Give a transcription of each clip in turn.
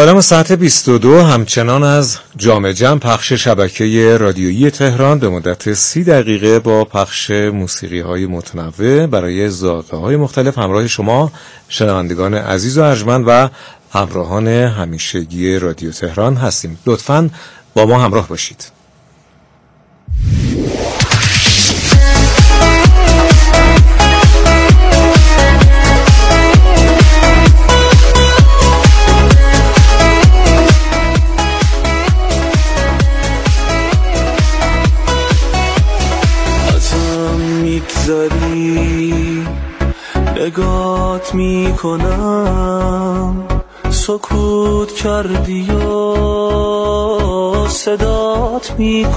عالم ساعت 22 همچنان از جام جم پخش شبکه رادیویی تهران به مدت 30 دقیقه با پخش موسیقی‌های متنوع برای ذائقه‌های مختلف همراه شما شنوندگان عزیز و ارجمند و همراهان همیشگی رادیو تهران هستیم. لطفاً با ما همراه باشید. نگات میکنم سکوت کردی و صدات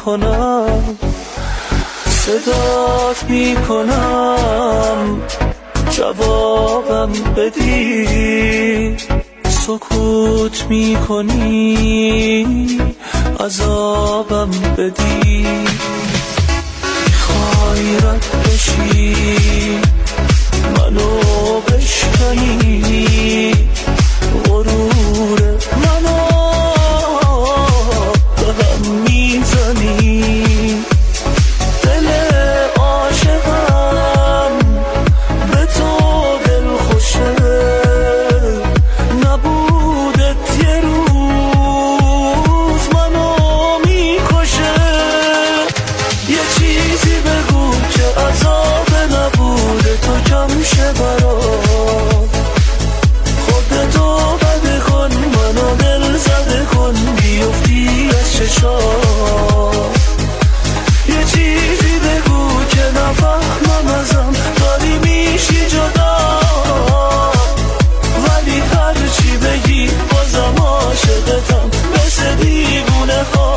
میکنم جوابم بدی سکوت میکنی عذابم بدی میخوای رد بشی منو بشکنی غرور منو به هم میزنی دل عاشقم به تو دل خوشه نبودت یه روز منو میکشه یه چیزی بگو که عذاب نبوده تو کم شه برام خودتو بده کن منو دل زده کن بیفتی از چشام یه چیزی بگو که نفهمم ازم داری میشی جدا ولی هرچی بگی بازم عاشقتم مثل دیوونه ها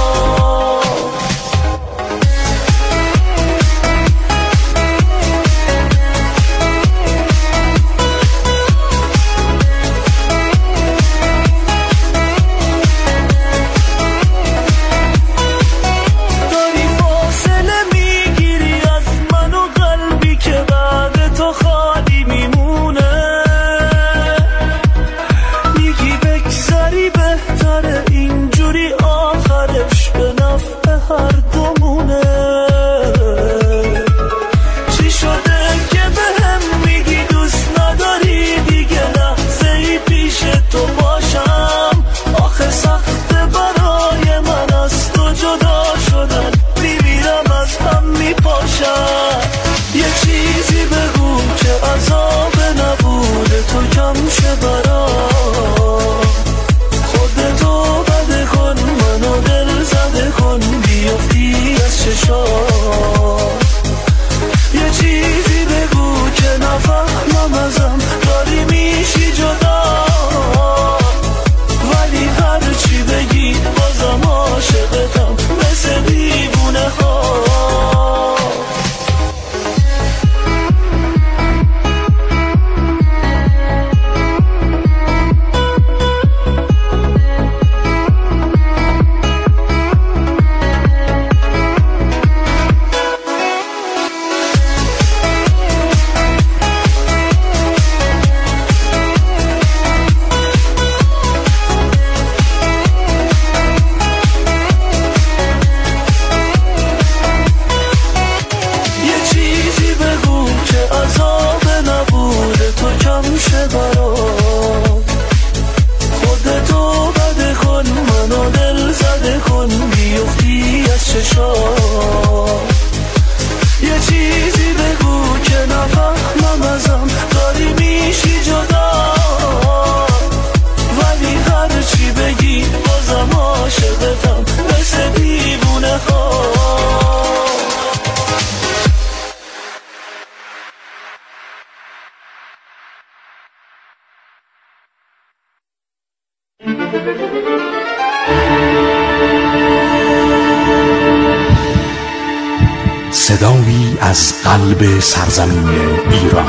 صدایی از قلب سرزمین ایران.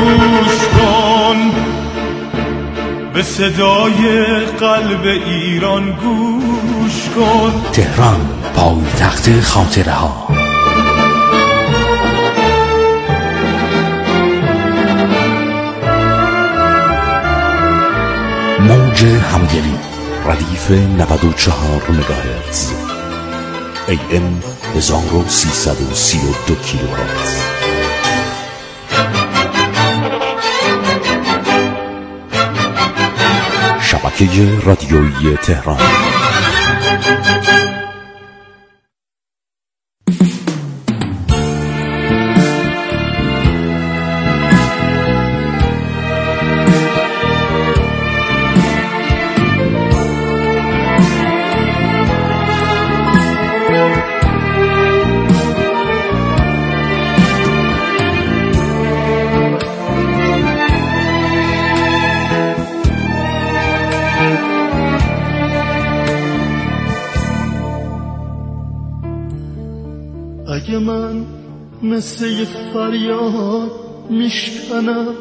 گوش کن به صدای قلب ایران، گوش کن. تهران، پایتخت خاطره ها. موج موج همدلی ردیف 94 مگاهرتز AM 1332 کیلوهرتز. شبکه رادیویی تهران. اگه من مثل یه فریاد میشکنم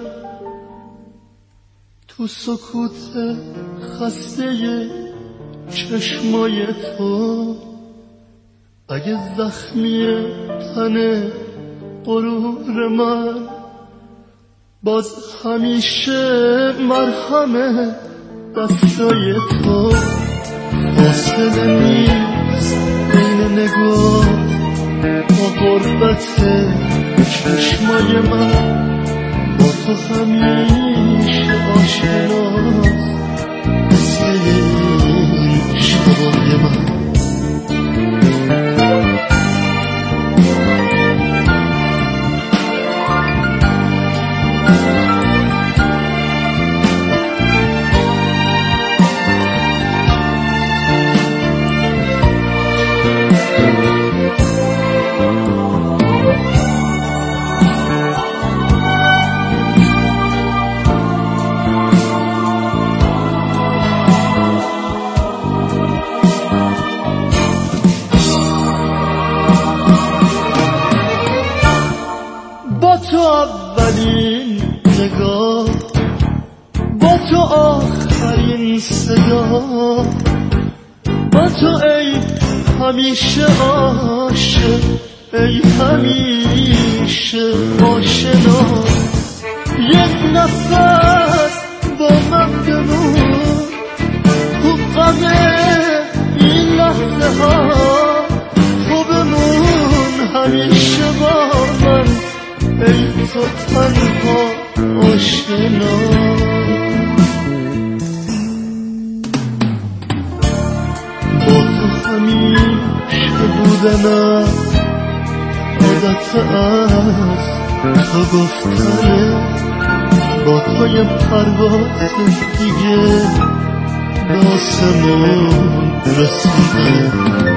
تو سکوت خسته چشمای تو، اگه زخمی تن غرور من باز همیشه مرهم دستای تو، فاصله نیست بین نگاه با غربت چشمای من، با تو همیشه آشناست مثل این شبای من. تو اولین نگاه، با تو آخرین صدا، با تو ای همیشه عاشق، ای همیشه آشنا، یک نفس با من بمون تو غم این لحظه ها، تو بمون همیشه با من ای تو تنها آشنا. با تو همیشه بودنم عادت از تو گفتنه، با تو یه پرواز دیگه به آسمون رسیدنه.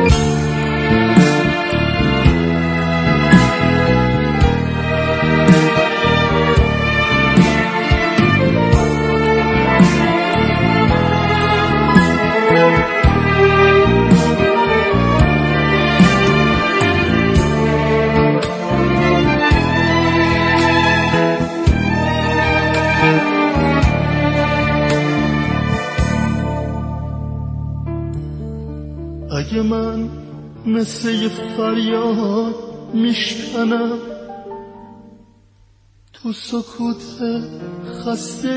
اگه من مثل یه فریاد میشکنم تو سکوت خسته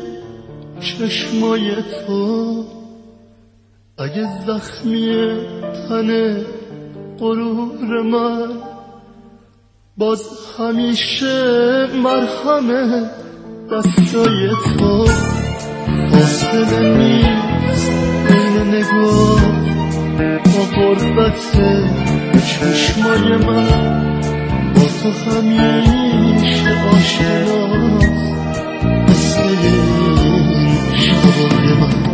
چشمای تو، اگه زخمی تن غرور من باز همیشه مرهم دستای تو، فاصله نیست بین نگاه با غربت چشمای من، با تو همیشه آشناست مثل این شبای من.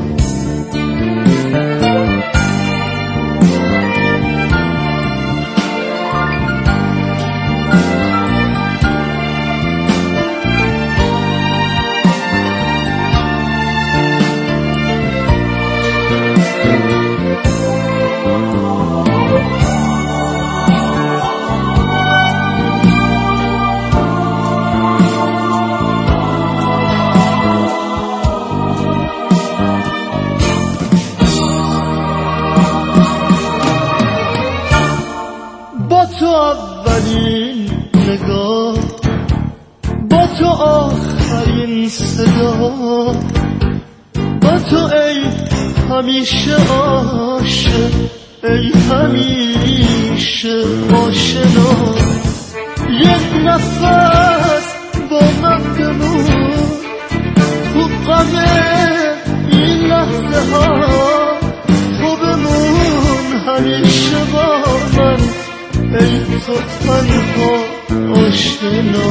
تو اولین نگاه، با تو آخرین صدا، با تو ای همیشه عاشق، ای همیشه آشنا، یک نفس با من بمون تو غم این لحظه ها، تو بمون همیشه با من ای تو تنها آشنا.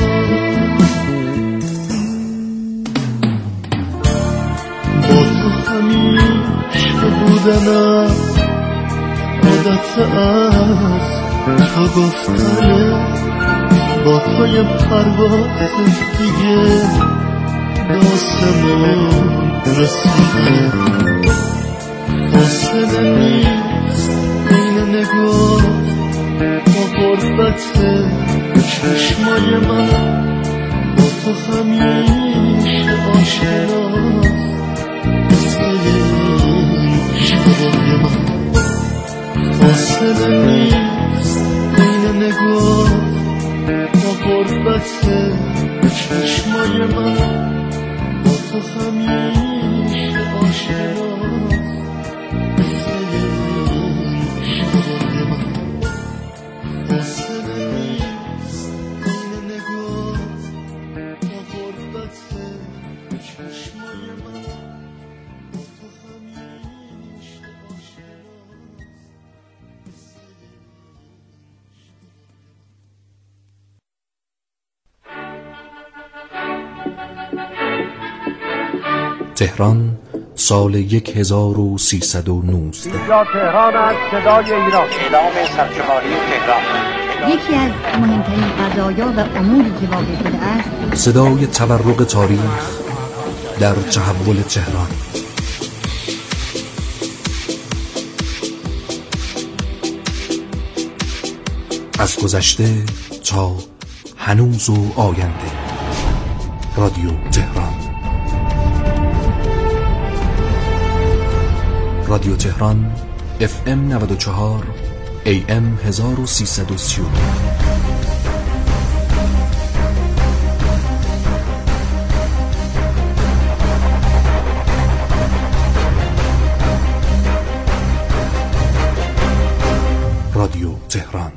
با تو همیشه بودنم عادت از تو گفتنه، با تو یه پرواز دیگه داستمون رسیده. فاصله نیست بین نگاه با غربت چشمای من، با تو همیشه آشناست مثل شبای من. فاصله نیست بین نگاه با غربت چشمای من، با تو همیشه آشناست مثل شبای من. فاصله نیست بین نگاه با غربت چشمای من، با تو همیشه آشناست. تهران سال 1319. یا تهران از صدای ایران، اعلام سرشماری تهران. یکی از مهمترین قضایا و اموری که واقع شده است، صدای تورق تاریخ در تحول تهران. از گذشته تا هنوز و آینده. رادیو تهران. رادیو تهران FM 94 AM 1330. رادیو تهران.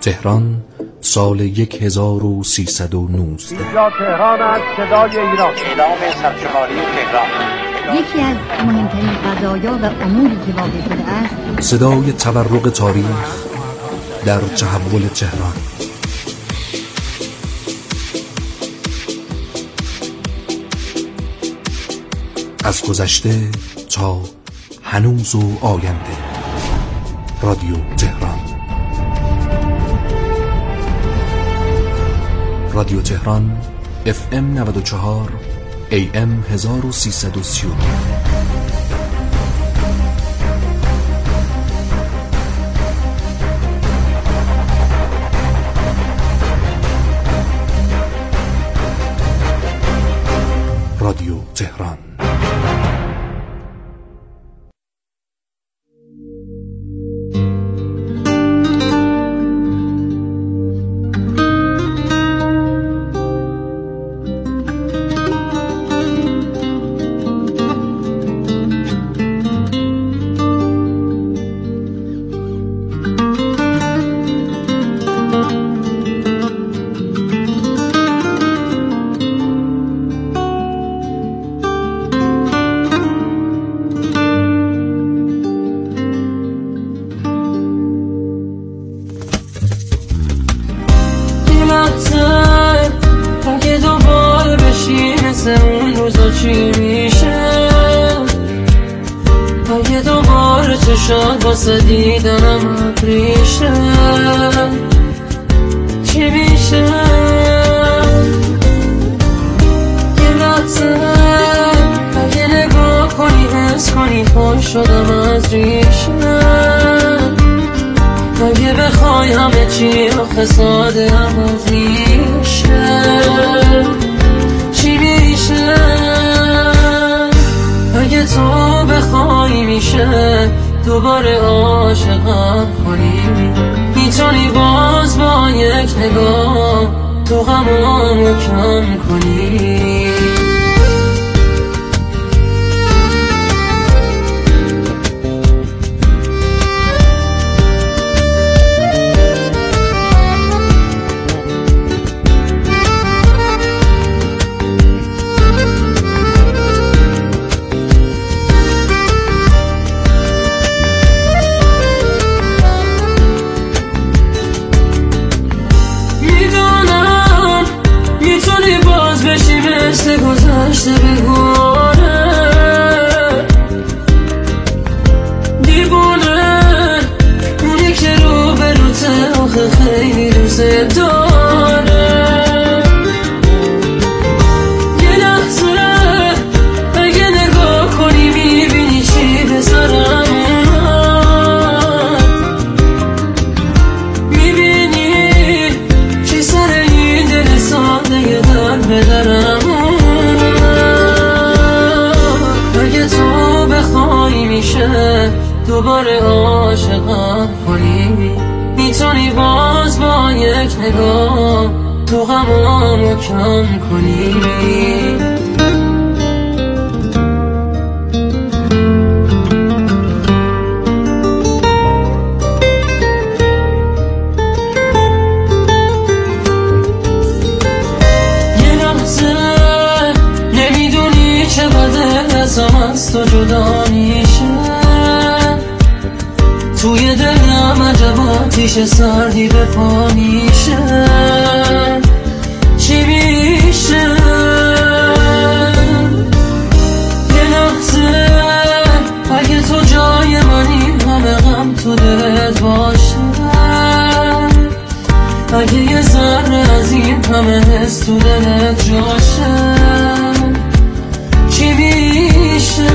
تهران سال 1319. اینجا تهران است، صدای ایران. اعلام سرشماری تهران. یکی از مهمترین قضایا و اموری که واقع شده است صدای تورق تاریخ در تحول تهران. از گذشته تا هنوز و آینده. رادیو تهران. رادیو تهران FM 94 AM 1330. رادیو تهران. اون روزا چی میشه اگه دوباره چشات واسه دیدنم ابریشه چی میشه یه لحظه اگه نگاه کنی حس کنی خون شدم از ریشه اگه بخوای همه چی آخه ساده هم از ریشه چی میشه اگه تو بخوای میشه دوباره عاشقم کنی میتونی باز با یک نگاه تو غمامو کم کنی مثل گذشته بگونه دیوونه اونی که رو به روته آخه خیلی روزه داره یه لحظه اگه نگاه کنی میبینی چی به سرم میبینی چی سر این دل ساده در بدرم دوباره عاشقم کنی میتونی باز با یک نگاه تو غمامو کم کنی یه لحظه نمیدونی چه بده ازم از تو جدا میشه توی دلم عجب آتیش سردی به پا میشه چی میشه یه لحظه اگه تو جای منی همه غم تو دلت باشه اگه یه ذره از این همه حس تو دلت جاشه چی میشه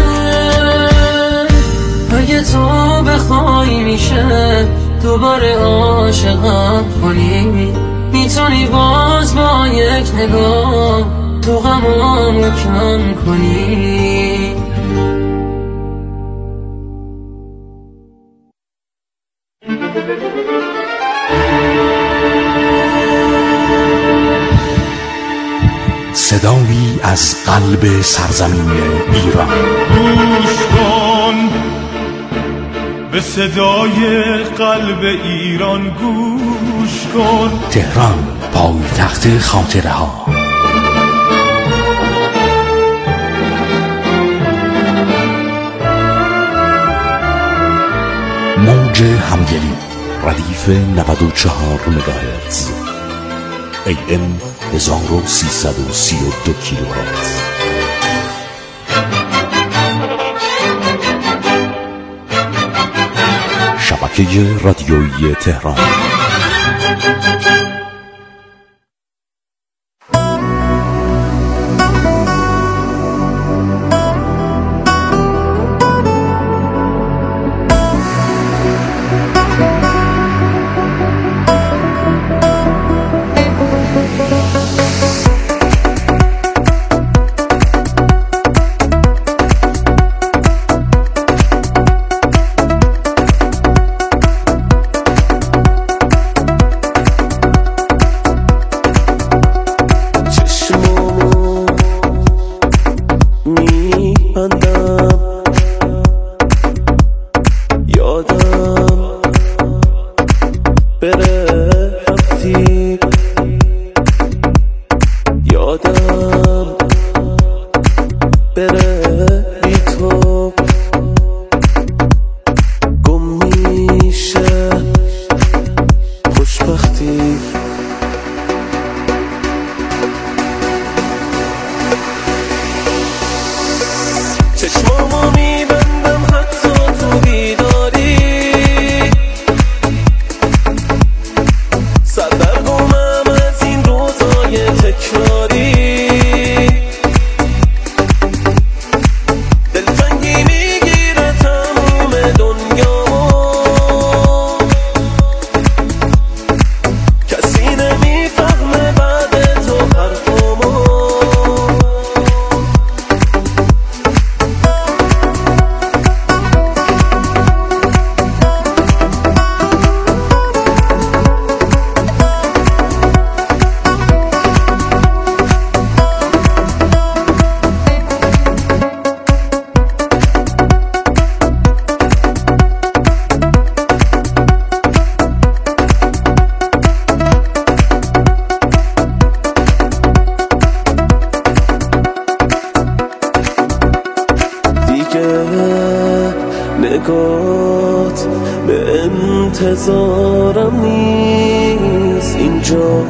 اگه تو بخوای میشه دوباره عاشقم کنی میتونی باز با یک نگاه تو غمامو کم کنی صدایی از قلب سرزمین ایران. گوش کن به صدای قلب ایران گوش کن. تهران پایتخت خاطره ها. موج همگلی ردیف 94 مگاهرتز AM 1332 کیلوهرتز. شبکه رادیویی تهران. نگات به انتظارم نیست، اینجا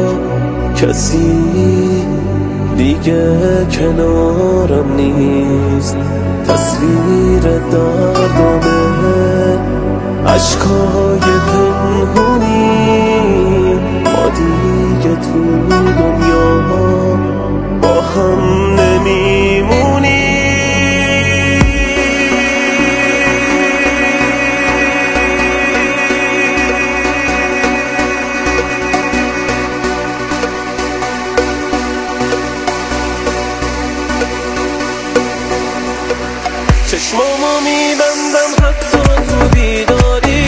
کسی دیگه کنارم نیست. تصویر دردانه عشقای پنهونی، ما دیگه تو دنیا با هم نمیمونی. چشمامو میبندم حتی تو بیداری،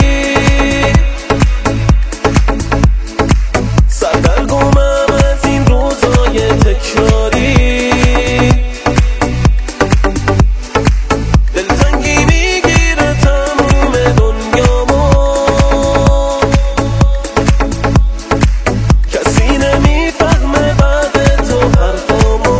سردرگمم از این روزای تکراری. دلتنگی میگیره تموم دنیامو، کسی نمیفهمه بعد تو حرفامو.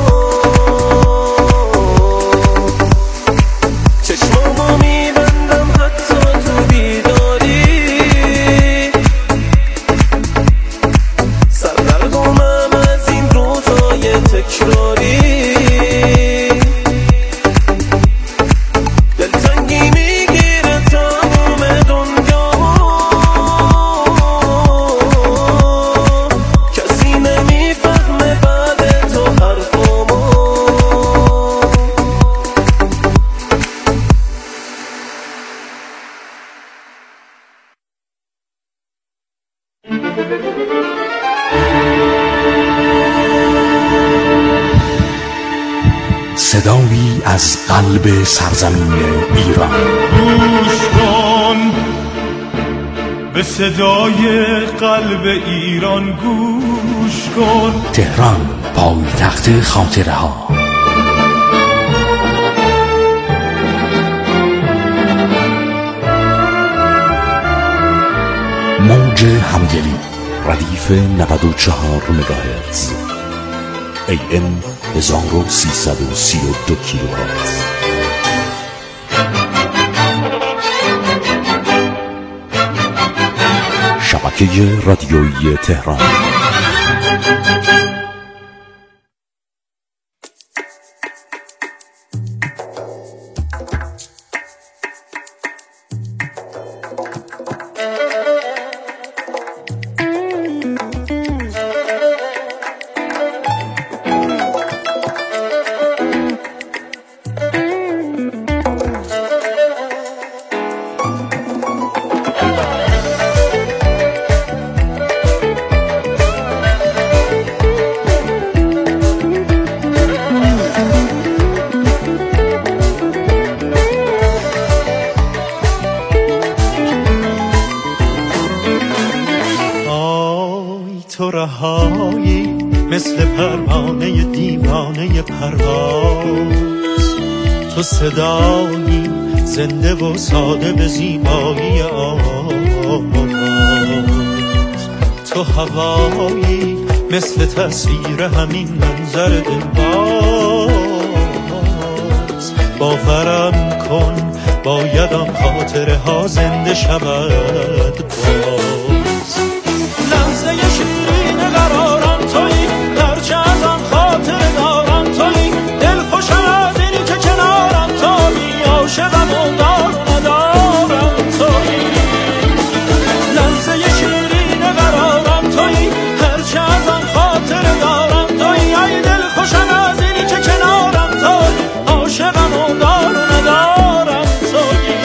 چشمامو میبندم حتی تو بیداری، سردرگمم از این روزای تکراری. دلتنگی میگیره تموم دنیامو، کسی نمیفهمه بعد تو حرفامو. صدایی از قلب سرزمین ایران. گوش کن به صدای قلب ایران، گوش کن. تهران پایتخت خاطره ها. موج همدلی ردیف 94 مگاهرتز AM 1332 کیلوهرتز. شبکه رادیویی تهران. تو رهایی مثل پروانه دیوانه پرواز، تو صدایی زنده و ساده به زیبایی آواز، تو هوایی مثل تصویر همین منظر دلباز. باورم کن باید آن خاطره ها زنده شود باز. لحظه شیرین قرارم تویی، هرچه از آن خاطره دارم تویی، دل خوشم از اینی که کنارم تویی، عاشقم و دار و ندارم تویی. لحظه شیرین قرارم تویی، هرچه از آن خاطره دارم تویی، ای دل خوشم از اینی که کنارم تویی، عاشقم و دار و ندارم تویی.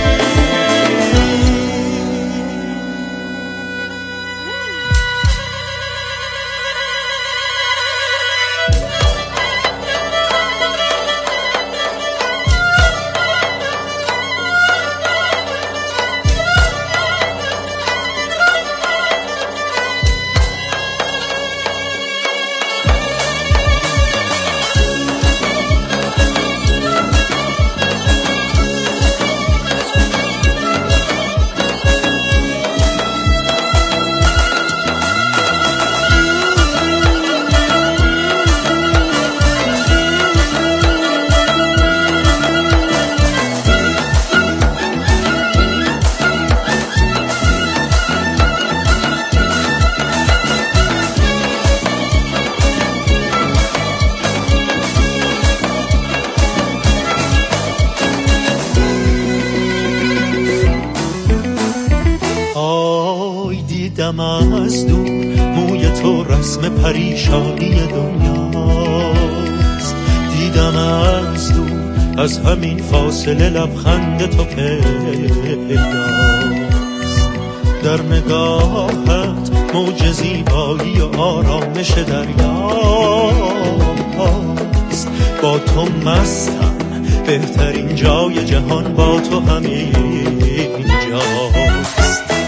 دیدم از دور موی تو رسم پریشانی دنیاست، دیدم از دور از همین فاصله لبخند تو پیداست. در نگاهت موج زیبایی و آرامش دریاست. با تو مستم، بهترین جای جهان با تو همین جاست.